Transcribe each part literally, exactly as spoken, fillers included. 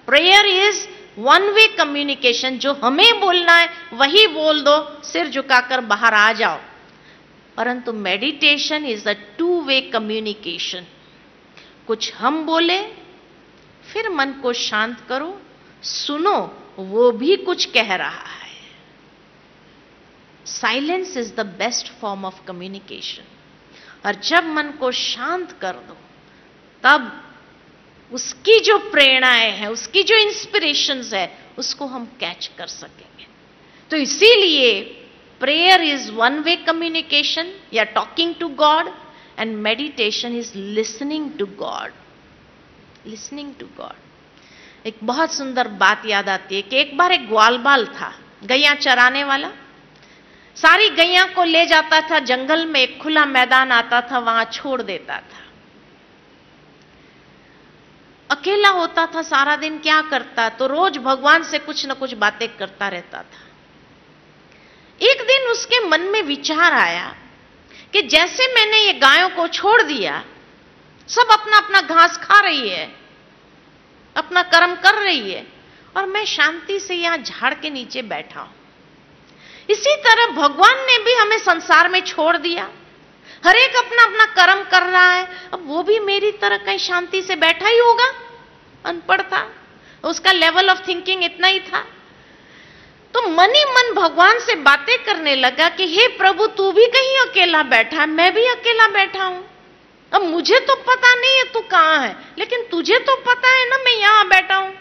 Prayer is one way communication, जो हमें बोलना है वही बोल दो, सिर झुकाकर बाहर आ जाओ। परंतु meditation is a two way communication. कुछ हम बोले, फिर मन को शांत करो, सुनो वो भी कुछ कह रहा है। Silence is the best form of communication. और जब मन को शांत कर दो, तब उसकी जो प्रेरणाएं हैं, उसकी जो इंस्पिरेशंस है, उसको हम कैच कर सकेंगे। तो इसीलिए prayer is one way communication या talking to God, and meditation is listening to God. Listening to God. एक बहुत सुंदर बात याद आती है कि एक बार एक ग्वालबाल था, गैया चराने वाला। सारी गैया को ले जाता था जंगल में, एक खुला मैदान आता था, वहां छोड़ देता था। अकेला होता था, सारा दिन क्या करता, तो रोज भगवान से कुछ न कुछ बातें करता रहता था। एक दिन उसके मन में विचार आया कि जैसे मैंने ये गायों को छोड़ दिया, सब अपना अपना घास खा रही है, अपना कर्म कर रही है, और मैं शांति से यहां झाड़ के नीचे बैठा हूं। इसी तरह भगवान ने भी हमें संसार में छोड़ दिया, हर एक अपना अपना कर्म कर रहा है। अब वो भी मेरी तरह कहीं शांति से बैठा ही होगा, अनपढ़ था, उसका लेवल ऑफ थिंकिंग इतना ही था। तो मन ही मन भगवान से बातें करने लगा कि हे प्रभु, तू भी कहीं अकेला बैठा है, मैं भी अकेला बैठा हूं। अब मुझे तो पता नहीं है तू कहां है, लेकिन तुझे तो पता है ना मैं यहां बैठा हूं।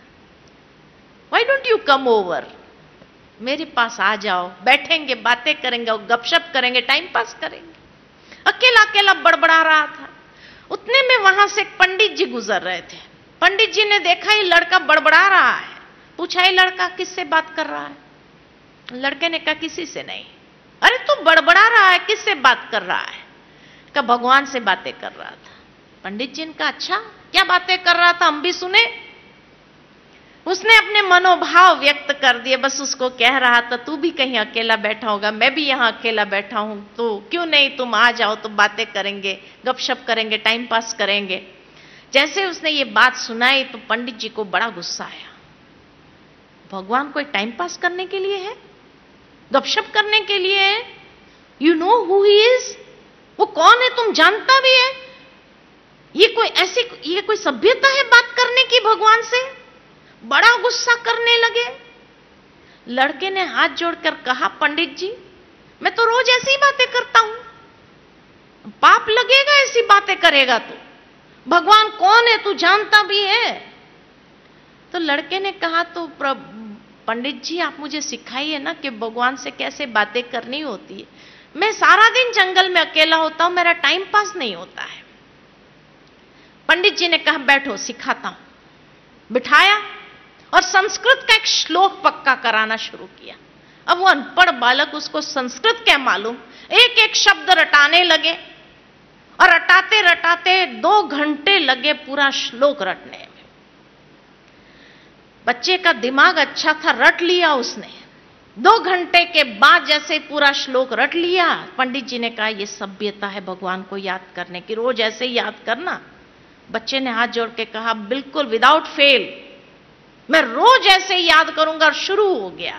Why don't you come over, मेरे पास आ जाओ, बैठेंगे, बातें करेंगे और गपशप करेंगे, टाइम पास करेंगे। अकेला अकेला बड़बड़ा रहा था। उतने में वहां से एक पंडित जी गुजर रहे थे। पंडित जी ने देखा ये लड़का बड़बड़ा रहा है, पूछा ये लड़का किससे बात कर रहा है। लड़के ने कहा किसी से नहीं। अरे तू बड़बड़ा रहा है, किससे बात कर रहा है? कहा भगवान से बातें कर रहा था। पंडित जी ने कहा अच्छा, क्या बातें कर रहा था, हम भी सुने। उसने अपने मनोभाव व्यक्त कर दिए, बस उसको कह रहा था तू भी कहीं अकेला बैठा होगा, मैं भी यहां अकेला बैठा हूं, तो क्यों नहीं तुम आ जाओ, तो बातें करेंगे, गपशप करेंगे, टाइम पास करेंगे। जैसे उसने ये बात सुनाई तो पंडित जी को बड़ा गुस्सा आया। भगवान कोई टाइम पास करने के लिए है, गपशप करने के लिए है? You know who he is, वो कौन है तुम जानता भी है? ये कोई ऐसी, ये कोई सभ्यता है बात करने की भगवान से? बड़ा गुस्सा करने लगे। लड़के ने हाथ जोड़कर कहा पंडित जी, मैं तो रोज ऐसी बातें करता हूं, पाप लगेगा ऐसी बातें करेगा तो। भगवान कौन है तू जानता भी है? तो लड़के ने कहा तो पंडित जी आप मुझे सिखाइए ना कि भगवान से कैसे बातें करनी होती है। मैं सारा दिन जंगल में अकेला होता हूं, मेरा टाइम पास नहीं होता है। पंडित जी ने कहा बैठो सिखाता हूं। बिठाया और संस्कृत का एक श्लोक पक्का कराना शुरू किया। अब वो अनपढ़ बालक, उसको संस्कृत क्या मालूम, एक एक शब्द रटाने लगे और रटाते रटाते दो घंटे लगे पूरा श्लोक रटने में। बच्चे का दिमाग अच्छा था, रट लिया उसने। दो घंटे के बाद जैसे पूरा श्लोक रट लिया, पंडित जी ने कहा यह सभ्यता है भगवान को याद करने की, रोज ऐसे ही याद करना। बच्चे ने हाथ जोड़ के कहा बिल्कुल विदाउट फेल, मैं रोज ऐसे ही याद करूंगा। और शुरू हो गया।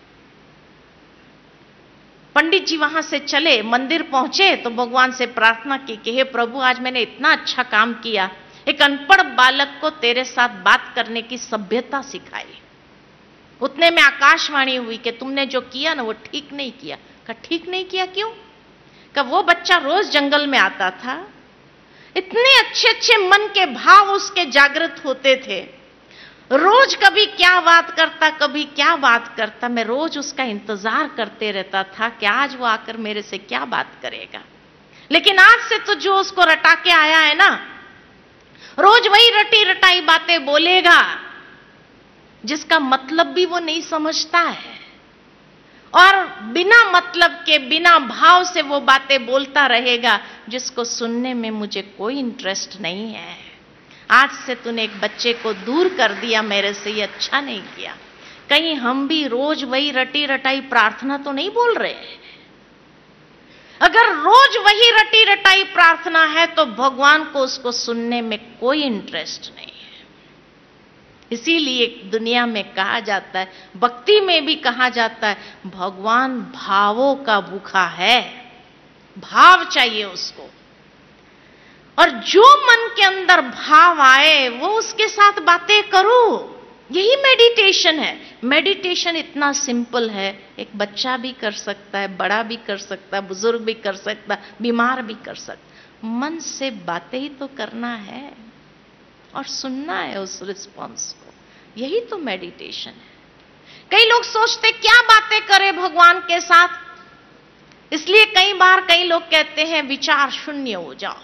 पंडित जी वहां से चले, मंदिर पहुंचे तो भगवान से प्रार्थना की कि हे प्रभु, आज मैंने इतना अच्छा काम किया, एक अनपढ़ बालक को तेरे साथ बात करने की सभ्यता सिखाई। उतने में आकाशवाणी हुई कि तुमने जो किया ना वो ठीक नहीं किया। कहा ठीक नहीं किया क्यों? कहा वो बच्चा रोज जंगल में आता था, इतने अच्छे अच्छे मन के भाव उसके जागृत होते थे, रोज कभी क्या बात करता कभी क्या बात करता, मैं रोज उसका इंतजार करते रहता था कि आज वो आकर मेरे से क्या बात करेगा। लेकिन आज से तो जो उसको रटा के आया है ना, रोज वही रटी रटाई बातें बोलेगा जिसका मतलब भी वो नहीं समझता है, और बिना मतलब के बिना भाव से वो बातें बोलता रहेगा जिसको सुनने में मुझे कोई इंटरेस्ट नहीं है। आज से तूने एक बच्चे को दूर कर दिया मेरे से, ये अच्छा नहीं किया। कहीं हम भी रोज वही रटी रटाई प्रार्थना तो नहीं बोल रहे हैं? अगर रोज वही रटी रटाई प्रार्थना है तो भगवान को उसको सुनने में कोई इंटरेस्ट नहीं है। इसीलिए दुनिया में कहा जाता है, भक्ति में भी कहा जाता है, भगवान भावों का भूखा है। भाव चाहिए उसको, और जो मन के अंदर भाव आए वो उसके साथ बातें करो। यही मेडिटेशन है। मेडिटेशन इतना सिंपल है, एक बच्चा भी कर सकता है, बड़ा भी कर सकता है, बुजुर्ग भी कर सकता है, बीमार भी कर सकता। मन से बातें ही तो करना है और सुनना है उस रिस्पॉन्स को। यही तो मेडिटेशन है। कई लोग सोचते क्या बातें करें भगवान के साथ, इसलिए कई बार कई लोग कहते हैं विचार शून्य हो जाओ,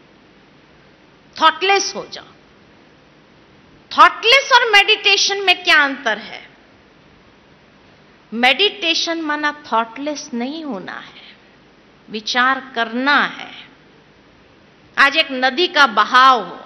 थॉटलेस हो जाओ। थॉटलेस और मेडिटेशन में क्या अंतर है? मेडिटेशन माना थॉटलेस नहीं होना है, विचार करना है। आज एक नदी का बहाव हो,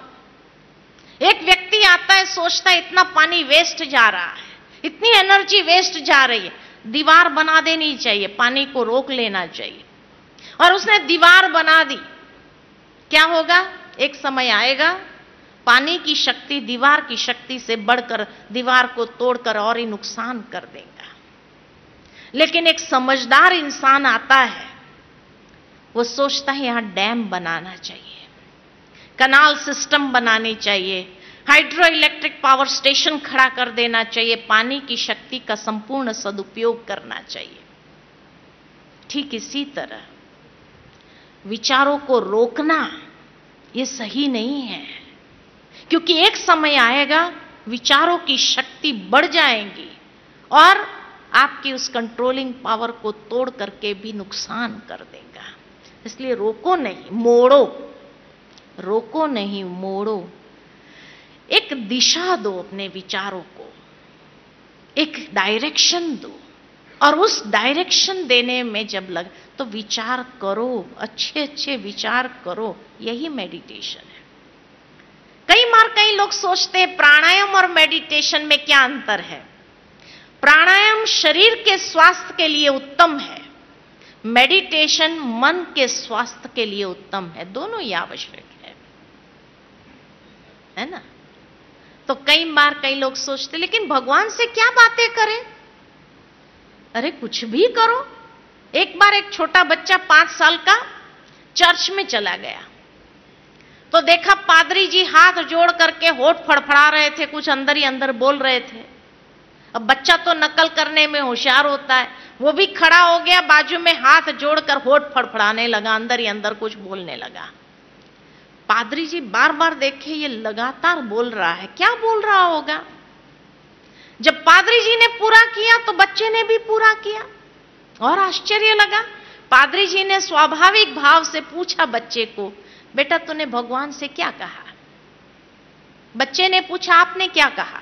एक व्यक्ति आता है, सोचता है इतना पानी वेस्ट जा रहा है, इतनी एनर्जी वेस्ट जा रही है, दीवार बना देनी चाहिए, पानी को रोक लेना चाहिए। और उसने दीवार बना दी। क्या होगा? एक समय आएगा पानी की शक्ति दीवार की शक्ति से बढ़कर दीवार को तोड़कर और ही नुकसान कर देगा। लेकिन एक समझदार इंसान आता है, वो सोचता है यहां डैम बनाना चाहिए, कनाल सिस्टम बनानी चाहिए, हाइड्रो इलेक्ट्रिक पावर स्टेशन खड़ा कर देना चाहिए, पानी की शक्ति का संपूर्ण सदुपयोग करना चाहिए। ठीक इसी तरह विचारों को रोकना ये सही नहीं है, क्योंकि एक समय आएगा विचारों की शक्ति बढ़ जाएगी और आपकी उस कंट्रोलिंग पावर को तोड़ करके भी नुकसान कर देगा। इसलिए रोको नहीं, मोड़ो। रोको नहीं, मोड़ो। एक दिशा दो अपने विचारों को, एक डायरेक्शन दो, और उस डायरेक्शन देने में जब लग तो विचार करो, अच्छे अच्छे विचार करो। यही मेडिटेशन है। कई बार कई लोग सोचते हैं प्राणायाम और मेडिटेशन में क्या अंतर है। प्राणायाम शरीर के स्वास्थ्य के लिए उत्तम है, मेडिटेशन मन के स्वास्थ्य के लिए उत्तम है। दोनों ही आवश्यक है, है ना? तो कई बार कई लोग सोचते लेकिन भगवान से क्या बातें करें? अरे कुछ भी करो। एक बार एक छोटा बच्चा पांच साल का चर्च में चला गया, तो देखा पादरी जी हाथ जोड़ करके होठ फड़फड़ा रहे थे, कुछ अंदर ही अंदर बोल रहे थे। अब बच्चा तो नकल करने में होशियार होता है, वो भी खड़ा हो गया, बाजू में हाथ जोड़कर होठ फड़फड़ाने लगा, अंदर ही अंदर कुछ बोलने लगा। पादरी जी बार बार देखे ये लगातार बोल रहा है, क्या बोल रहा होगा। जब पादरी जी ने पूरा किया तो बच्चे ने भी पूरा किया, और आश्चर्य लगा। पादरी जी ने स्वाभाविक भाव से पूछा बच्चे को, बेटा तूने भगवान से क्या कहा? बच्चे ने पूछा आपने क्या कहा?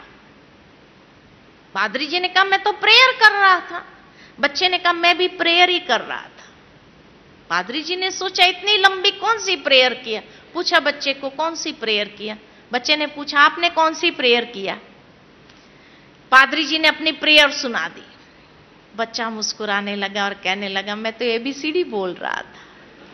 पादरी जी ने कहा मैं तो प्रेयर कर रहा था। बच्चे ने कहा मैं भी प्रेयर ही कर रहा था। पादरी जी ने सोचा इतनी लंबी कौन सी प्रेयर किया, पूछा बच्चे को कौन सी प्रेयर किया। बच्चे ने पूछा आपने कौन सी प्रेयर किया। पादरी जी ने अपनी प्रेयर सुना दी। बच्चा मुस्कुराने लगा और कहने लगा मैं तो एबीसीडी बोल रहा था।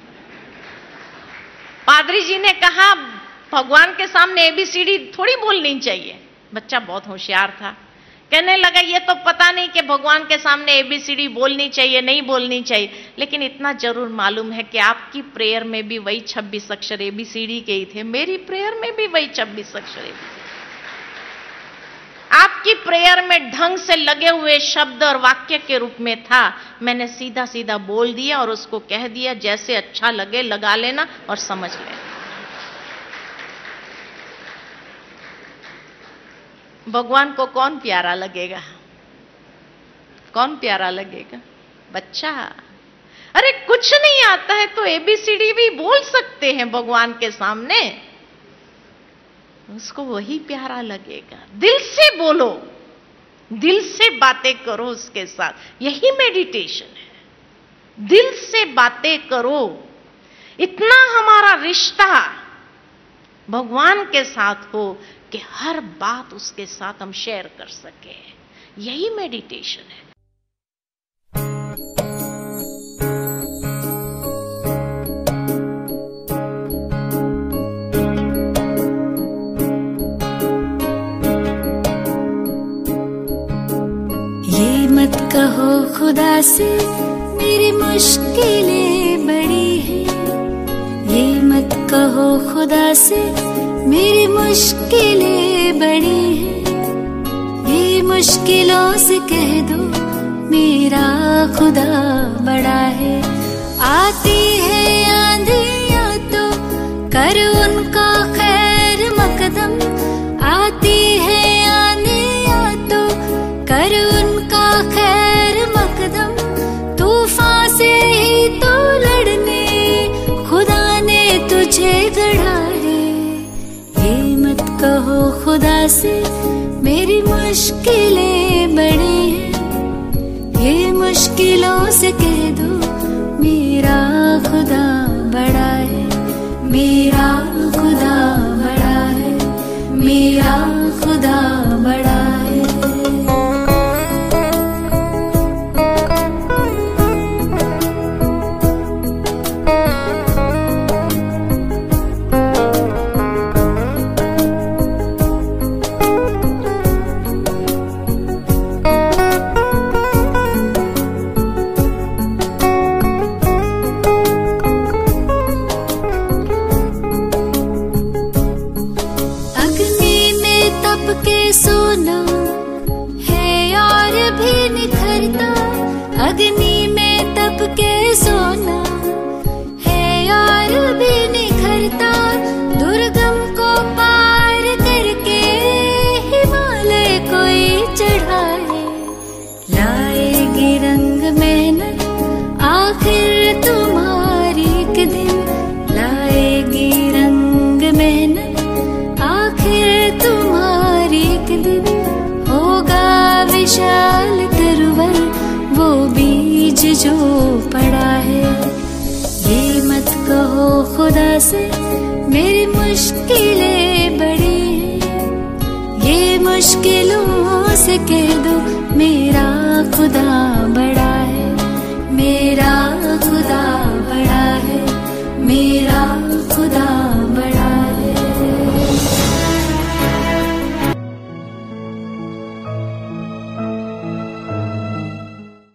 पादरी जी ने कहा भगवान के सामने एबीसीडी थोड़ी बोलनी चाहिए। बच्चा बहुत होशियार था, कहने लगा ये तो पता नहीं कि भगवान के सामने एबीसीडी बोलनी चाहिए नहीं बोलनी चाहिए, लेकिन इतना जरूर मालूम है कि आपकी प्रेयर में भी वही छब्बीस अक्षर एबीसीडी के ही थे, मेरी प्रेयर में भी वही छब्बीस अक्षर एबीसीडी। आपकी प्रेयर में ढंग से लगे हुए शब्द और वाक्य के रूप में था, मैंने सीधा सीधा बोल दिया और उसको कह दिया जैसे अच्छा लगे लगा लेना और समझ लेना। भगवान को कौन प्यारा लगेगा? कौन प्यारा लगेगा? बच्चा। अरे कुछ नहीं आता है तो एबीसीडी भी बोल सकते हैं भगवान के सामने, उसको वही प्यारा लगेगा। दिल से बोलो, दिल से बातें करो उसके साथ, यही मेडिटेशन है। दिल से बातें करो, इतना हमारा रिश्ता भगवान के साथ हो कि हर बात उसके साथ हम शेयर कर सके, यही मेडिटेशन है। खुदा से मेरी मुश्किलें बड़ी हैं, ये मत कहो खुदा से मेरी मुश्किलें बड़ी हैं, ये मुश्किलों से कह दो मेरा खुदा बड़ा है। आती है आंधियां तो कर उनका खैर मकदम, आती है आंधियां तो कर उनका खैर मकदम, तूफान से ही तो लड़ने खुदा ने तुझे गढ़ा है। ये मत कहो खुदा से मेरी मुश्किलें बड़ी हैं, ये मुश्किलों से कह दो मेरा खुदा बड़ा है, मेरा खुदा बड़ा है, मेरा खुदा बड़ा है। सोना है और भी निखरता, अग्नि में तप के सोना है और भी निखरता, दुर्गम को पार करके हिमालय कोई चढ़ाए, लाएगी रंग मेहनत आखिर तुम्हारी एक दिन, लाएगी रंग मेहनत आखिर तुम्हारी एक दिन, होगा विशाल तरवर वो बीज जो पड़ा है। ये मत कहो खुदा से मेरी मुश्किलें बड़ी हैं, ये मुश्किलों से कह दो मेरा खुदा बड़ा है, मेरा खुदा बड़ा है, मेरा खुदा